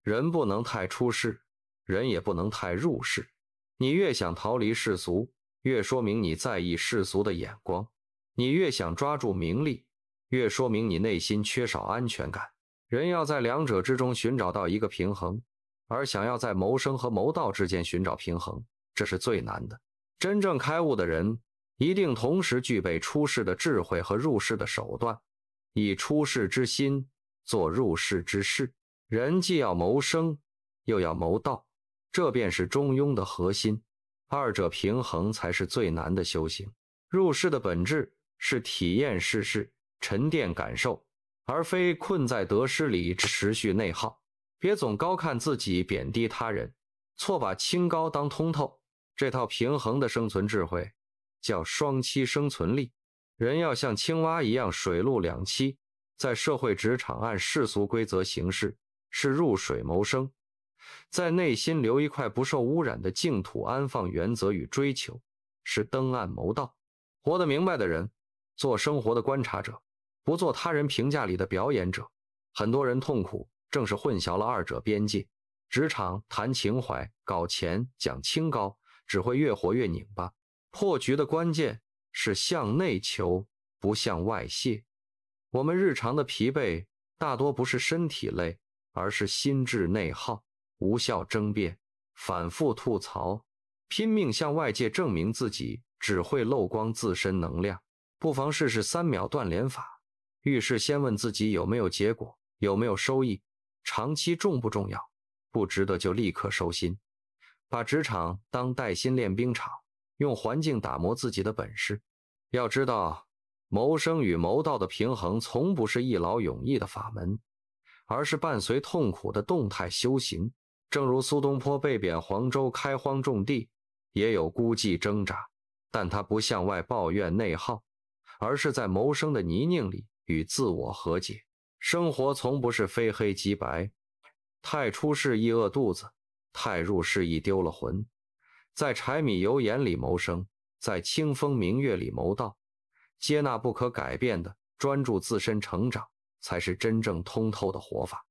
人不能太出世，人也不能太入世。你越想逃离世俗，越说明你在意世俗的眼光；你越想抓住名利，越说明你内心缺少安全感。人要在两者之中寻找到一个平衡，而想要在谋生和谋道之间寻找平衡，这是最难的。真正开悟的人，一定同时具备出世的智慧和入世的手段，以出世之心做入世之事。人既要谋生，又要谋道，这便是中庸的核心，二者平衡才是最难的修行。入世的本质是体验世事，沉淀感受，而非困在得失里持续内耗。别总高看自己，贬低他人，错把清高当通透。这套平衡的生存智慧叫双栖生存力。人要像青蛙一样水陆两栖，在社会职场按世俗规则行事，是入水谋生；在内心留一块不受污染的净土，安放原则与追求，是登岸谋道。活得明白的人，做生活的观察者，不做他人评价里的表演者。很多人痛苦，正是混淆了二者边界。职场谈情怀，搞钱讲清高，只会越活越拧巴。破局的关键是向内求，不向外泄。我们日常的疲惫大多不是身体累，而是心智内耗，无效争辩，反复吐槽，拼命向外界证明自己，只会漏光自身能量。不妨试试3秒断联法，遇事先问自己有没有结果，有没有收益，长期重不重要，不值得就立刻收心。把职场当带薪练兵场，用环境打磨自己的本事。要知道，谋生与谋道的平衡从不是一劳永逸的法门，而是伴随痛苦的动态修行。正如苏东坡被贬黄州开荒种地，也有孤寂挣扎，但他不向外抱怨内耗，而是在谋生的泥泞里与自我和解。生活从不是非黑即白，太出世易饿肚子，太入世易丢了魂。在柴米油盐里谋生，在清风明月里谋道，接纳不可改变的，专注自身成长，才是真正通透的活法。